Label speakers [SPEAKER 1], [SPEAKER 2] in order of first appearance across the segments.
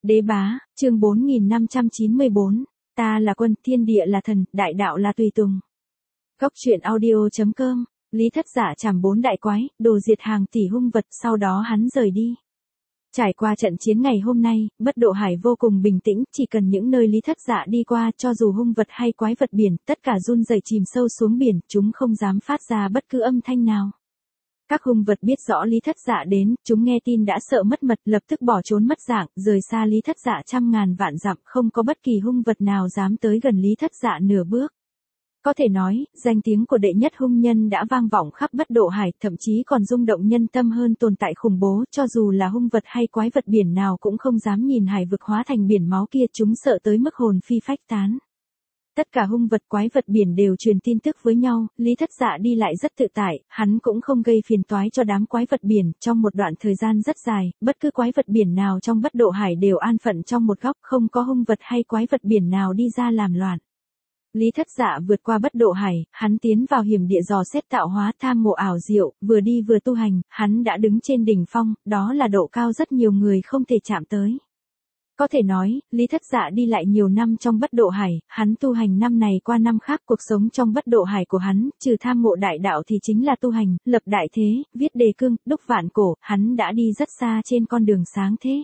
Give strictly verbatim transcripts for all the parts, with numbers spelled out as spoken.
[SPEAKER 1] Đế bá, chương bốn nghìn năm trăm chín mươi bốn, ta là quân, thiên địa là thần, đại đạo là tùy tùng. Góc truyện audio.com, Lý Thất Dạ trảm bốn đại quái, đồ diệt hàng tỷ hung vật, sau đó hắn rời đi. Trải qua trận chiến ngày hôm nay, Bất Độ Hải vô cùng bình tĩnh, chỉ cần những nơi Lý Thất Dạ đi qua, cho dù hung vật hay quái vật biển, tất cả run rẩy chìm sâu xuống biển, chúng không dám phát ra bất cứ âm thanh nào. Các hung vật biết rõ Lý Thất Dạ đến, chúng nghe tin đã sợ mất mật, lập tức bỏ trốn mất dạng, rời xa Lý Thất Dạ trăm ngàn vạn dặm, không có bất kỳ hung vật nào dám tới gần Lý Thất Dạ nửa bước. Có thể nói, danh tiếng của đệ nhất hung nhân đã vang vọng khắp Bất Độ Hải, thậm chí còn rung động nhân tâm hơn tồn tại khủng bố, cho dù là hung vật hay quái vật biển nào cũng không dám nhìn hải vực hóa thành biển máu kia, chúng sợ tới mức hồn phi phách tán. Tất cả hung vật quái vật biển đều truyền tin tức với nhau, Lý Thất Dạ đi lại rất tự tại, hắn cũng không gây phiền toái cho đám quái vật biển, trong một đoạn thời gian rất dài, bất cứ quái vật biển nào trong Bất Độ Hải đều an phận trong một góc, không có hung vật hay quái vật biển nào đi ra làm loạn. Lý Thất Dạ vượt qua Bất Độ Hải, hắn tiến vào hiểm địa dò xét tạo hóa tham ngộ ảo diệu, vừa đi vừa tu hành, hắn đã đứng trên đỉnh phong, đó là độ cao rất nhiều người không thể chạm tới. Có thể nói, Lý Thất Dạ đi lại nhiều năm trong Bất Độ Hải, hắn tu hành năm này qua năm khác, cuộc sống trong Bất Độ Hải của hắn, trừ tham ngộ đại đạo thì chính là tu hành, lập đại thế, viết đề cương, đúc vạn cổ, hắn đã đi rất xa trên con đường sáng thế.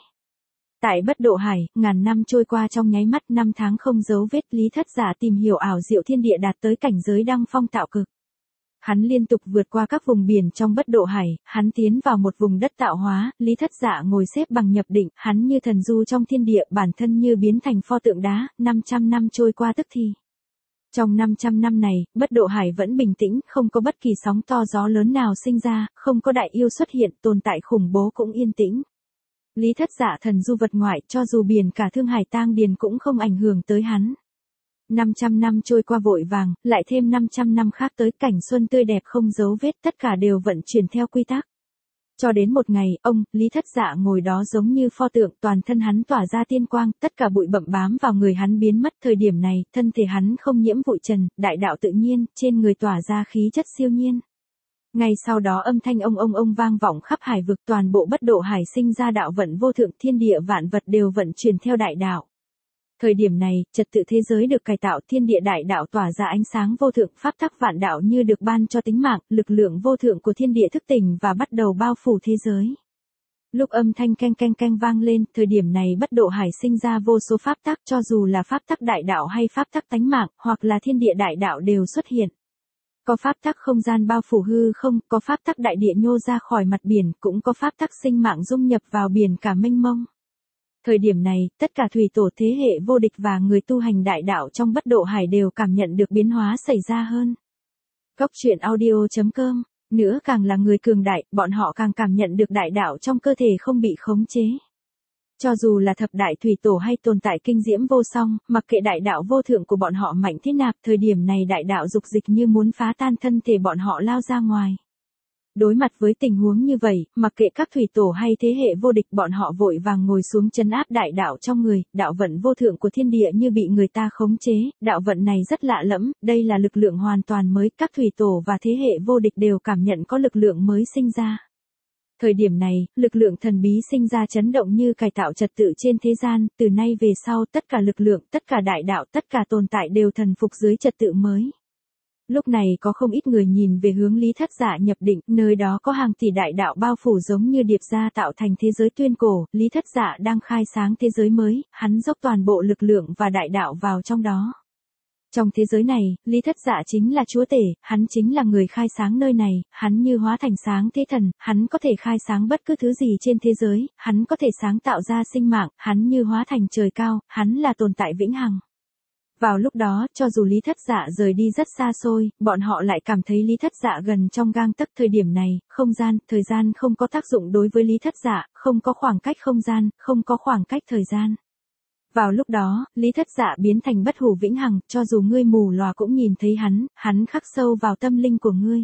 [SPEAKER 1] Tại Bất Độ Hải, ngàn năm trôi qua trong nháy mắt, năm tháng không dấu vết, Lý Thất Dạ tìm hiểu ảo diệu thiên địa đạt tới cảnh giới đăng phong tạo cực. Hắn liên tục vượt qua các vùng biển trong Bất Độ Hải, hắn tiến vào một vùng đất tạo hóa, Lý Thất Dạ ngồi xếp bằng nhập định, hắn như thần du trong thiên địa, bản thân như biến thành pho tượng đá, năm trăm năm trôi qua tức thì. Trong năm trăm năm này, Bất Độ Hải vẫn bình tĩnh, không có bất kỳ sóng to gió lớn nào sinh ra, không có đại yêu xuất hiện, tồn tại khủng bố cũng yên tĩnh. Lý Thất Dạ thần du vật ngoại, cho dù biển cả Thương Hải tang điền cũng không ảnh hưởng tới hắn. năm trăm năm trôi qua vội vàng, lại thêm năm trăm năm khác tới, cảnh xuân tươi đẹp không dấu vết, tất cả đều vận chuyển theo quy tắc. Cho đến một ngày, ông, Lý Thất Dạ ngồi đó giống như pho tượng, toàn thân hắn tỏa ra tiên quang, tất cả bụi bặm bám vào người hắn biến mất, thời điểm này, thân thể hắn không nhiễm bụi trần, đại đạo tự nhiên, trên người tỏa ra khí chất siêu nhiên. Ngay sau đó âm thanh ông ông ông vang vọng khắp hải vực, toàn bộ Bất Độ Hải sinh ra đạo vận vô thượng, thiên địa vạn vật đều vận chuyển theo đại đạo. Thời điểm này, trật tự thế giới được cải tạo, thiên địa đại đạo tỏa ra ánh sáng vô thượng, pháp tắc vạn đạo như được ban cho tính mạng, lực lượng vô thượng của thiên địa thức tỉnh và bắt đầu bao phủ thế giới. Lúc âm thanh keng keng keng vang lên, thời điểm này Bất Độ Hải sinh ra vô số pháp tắc, cho dù là pháp tắc đại đạo hay pháp tắc tánh mạng, hoặc là thiên địa đại đạo đều xuất hiện. Có pháp tắc không gian bao phủ hư không, có pháp tắc đại địa nhô ra khỏi mặt biển, cũng có pháp tắc sinh mạng dung nhập vào biển cả mênh mông. Thời điểm này, tất cả thủy tổ thế hệ vô địch và người tu hành đại đạo trong Bất Độ Hải đều cảm nhận được biến hóa xảy ra hơn. Góc truyện audio.com, nữa càng là người cường đại, bọn họ càng cảm nhận được đại đạo trong cơ thể không bị khống chế. Cho dù là thập đại thủy tổ hay tồn tại kinh diễm vô song, mặc kệ đại đạo vô thượng của bọn họ mạnh thế nào, thời điểm này đại đạo dục dịch như muốn phá tan thân thể bọn họ lao ra ngoài. Đối mặt với tình huống như vậy, mặc kệ các thủy tổ hay thế hệ vô địch, bọn họ vội vàng ngồi xuống trấn áp đại đạo trong người, đạo vận vô thượng của thiên địa như bị người ta khống chế, đạo vận này rất lạ lẫm, đây là lực lượng hoàn toàn mới, các thủy tổ và thế hệ vô địch đều cảm nhận có lực lượng mới sinh ra. Thời điểm này, lực lượng thần bí sinh ra chấn động như cải tạo trật tự trên thế gian, từ nay về sau tất cả lực lượng, tất cả đại đạo, tất cả tồn tại đều thần phục dưới trật tự mới. Lúc này có không ít người nhìn về hướng Lý Thất Dạ nhập định, nơi đó có hàng tỷ đại đạo bao phủ giống như điệp ra tạo thành thế giới tuyên cổ, Lý Thất Dạ đang khai sáng thế giới mới, hắn dốc toàn bộ lực lượng và đại đạo vào trong đó. Trong thế giới này, Lý Thất Dạ chính là chúa tể, hắn chính là người khai sáng nơi này, hắn như hóa thành sáng thế thần, hắn có thể khai sáng bất cứ thứ gì trên thế giới, hắn có thể sáng tạo ra sinh mạng, hắn như hóa thành trời cao, hắn là tồn tại vĩnh hằng. Vào lúc đó, cho dù Lý Thất Dạ rời đi rất xa xôi, bọn họ lại cảm thấy Lý Thất Dạ gần trong gang tấc. Thời điểm này, không gian, thời gian không có tác dụng đối với Lý Thất Dạ, không có khoảng cách không gian, không có khoảng cách thời gian. Vào lúc đó, Lý Thất Dạ biến thành bất hủ vĩnh hằng, cho dù ngươi mù lòa cũng nhìn thấy hắn, hắn khắc sâu vào tâm linh của ngươi.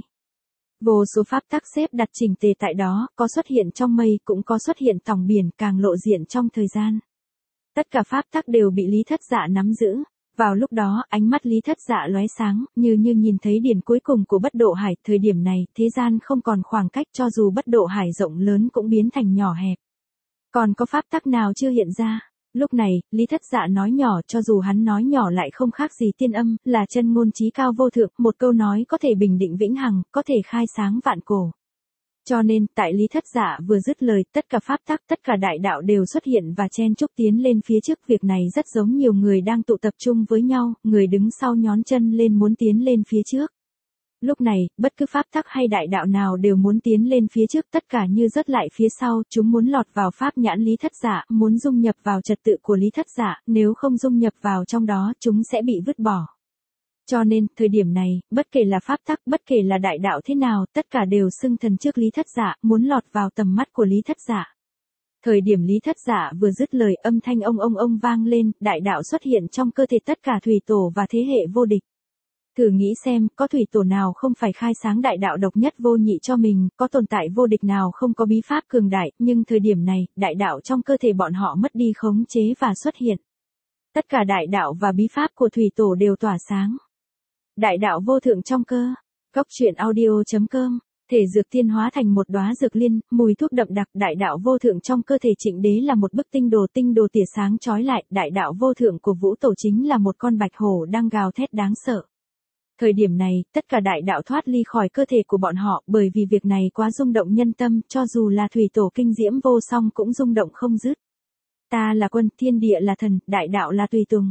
[SPEAKER 1] Vô số pháp tắc xếp đặt chỉnh tề tại đó, có xuất hiện trong mây, cũng có xuất hiện thòng biển, càng lộ diện trong thời gian. Tất cả pháp tắc đều bị Lý Thất Dạ nắm giữ. Vào lúc đó, ánh mắt Lý Thất Dạ lóe sáng, như như nhìn thấy điển cuối cùng của Bất Độ Hải, thời điểm này, thế gian không còn khoảng cách, cho dù Bất Độ Hải rộng lớn cũng biến thành nhỏ hẹp. Còn có pháp tắc nào chưa hiện ra? Lúc này, Lý Thất Dạ nói nhỏ, cho dù hắn nói nhỏ lại không khác gì tiên âm, là chân ngôn chí cao vô thượng, một câu nói có thể bình định vĩnh hằng, có thể khai sáng vạn cổ. Cho nên, tại Lý Thất Dạ vừa dứt lời, tất cả pháp tắc, tất cả đại đạo đều xuất hiện và chen chúc tiến lên phía trước. Việc này rất giống nhiều người đang tụ tập trung với nhau, người đứng sau nhón chân lên muốn tiến lên phía trước. Lúc này, bất cứ pháp tắc hay đại đạo nào đều muốn tiến lên phía trước, tất cả như rớt lại phía sau, chúng muốn lọt vào pháp nhãn Lý Thất Dạ, muốn dung nhập vào trật tự của Lý Thất Dạ, nếu không dung nhập vào trong đó, chúng sẽ bị vứt bỏ. Cho nên, thời điểm này, bất kể là pháp tắc, bất kể là đại đạo thế nào, tất cả đều xưng thần trước Lý Thất Dạ, muốn lọt vào tầm mắt của Lý Thất Dạ. Thời điểm Lý Thất Dạ vừa dứt lời, âm thanh ông ông ông vang lên, đại đạo xuất hiện trong cơ thể tất cả thủy tổ và thế hệ vô địch. Thử nghĩ xem, có thủy tổ nào không phải khai sáng đại đạo độc nhất vô nhị cho mình, có tồn tại vô địch nào không có bí pháp cường đại, nhưng thời điểm này, đại đạo trong cơ thể bọn họ mất đi khống chế và xuất hiện. Tất cả đại đạo và bí pháp của thủy tổ đều tỏa sáng. Đại đạo vô thượng trong cơ. Góc truyện audio chấm com. Thể dược tiên hóa thành một đóa dược liên, mùi thuốc đậm đặc. Đại đạo vô thượng trong cơ thể Trịnh Đế là một bức tinh đồ, tinh đồ tỉa sáng chói lại. Đại đạo vô thượng của Vũ Tổ chính là một con bạch hổ đang gào thét đáng sợ. Thời điểm này, tất cả đại đạo thoát ly khỏi cơ thể của bọn họ, bởi vì việc này quá rung động nhân tâm, cho dù là thủy tổ kinh diễm vô song cũng rung động không dứt. Ta là quân, thiên địa là thần, đại đạo là tùy tùng.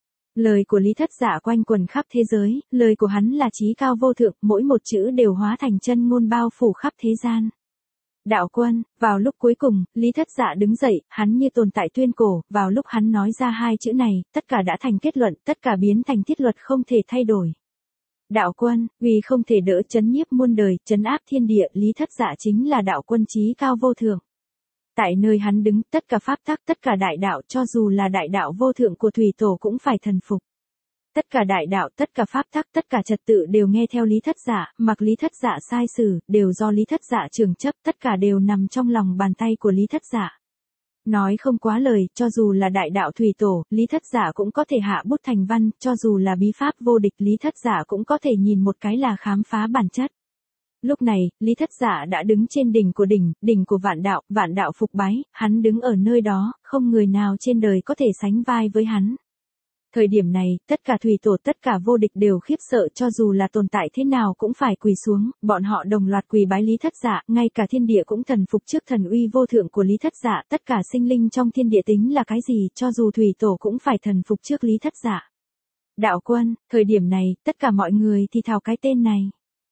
[SPEAKER 1] Lời của Lý Thất Dạ quanh quần khắp thế giới, lời của hắn là chí cao vô thượng, mỗi một chữ đều hóa thành chân ngôn bao phủ khắp thế gian. Đạo quân, vào lúc cuối cùng, Lý Thất Dạ đứng dậy, hắn như tồn tại tuyên cổ, vào lúc hắn nói ra hai chữ này, tất cả đã thành kết luận, tất cả biến thành thiết luật không thể thay đổi. Đạo quân, vì không thể đỡ chấn nhiếp muôn đời, chấn áp thiên địa, Lý Thất Dạ chính là đạo quân chí cao vô thượng. Tại nơi hắn đứng, tất cả pháp tắc, tất cả đại đạo, cho dù là đại đạo vô thượng của thủy tổ cũng phải thần phục. Tất cả đại đạo, tất cả pháp tắc, tất cả trật tự đều nghe theo Lý Thất Dạ, mặc Lý Thất Dạ sai sử, đều do Lý Thất Dạ trường chấp, tất cả đều nằm trong lòng bàn tay của Lý Thất Dạ. Nói không quá lời, cho dù là đại đạo thủy tổ, Lý Thất Dạ cũng có thể hạ bút thành văn, cho dù là bí pháp vô địch, Lý Thất Dạ cũng có thể nhìn một cái là khám phá bản chất. Lúc này, Lý Thất Dạ đã đứng trên đỉnh của đỉnh, đỉnh của vạn đạo, vạn đạo phục bái, hắn đứng ở nơi đó, không người nào trên đời có thể sánh vai với hắn. Thời điểm này, tất cả thủy tổ, tất cả vô địch đều khiếp sợ, cho dù là tồn tại thế nào cũng phải quỳ xuống, bọn họ đồng loạt quỳ bái Lý Thất Dạ, ngay cả thiên địa cũng thần phục trước thần uy vô thượng của Lý Thất Dạ, tất cả sinh linh trong thiên địa tính là cái gì, cho dù thủy tổ cũng phải thần phục trước Lý Thất Dạ. Đạo quân, thời điểm này, tất cả mọi người thì thào cái tên này.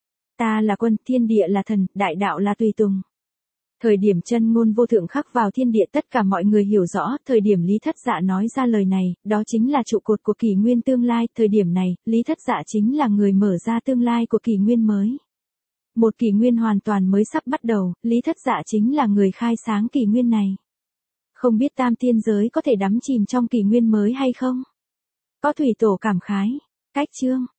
[SPEAKER 1] Ta là quân, thiên địa là thần, đại đạo là tùy tùng. Thời điểm chân ngôn vô thượng khắc vào thiên địa, tất cả mọi người hiểu rõ, thời điểm Lý Thất Dạ nói ra lời này, đó chính là trụ cột của kỷ nguyên tương lai, thời điểm này, Lý Thất Dạ chính là người mở ra tương lai của kỷ nguyên mới. Một kỷ nguyên hoàn toàn mới sắp bắt đầu, Lý Thất Dạ chính là người khai sáng kỷ nguyên này. Không biết tam thiên giới có thể đắm chìm trong kỷ nguyên mới hay không? Có thủy tổ cảm khái. Cách chương.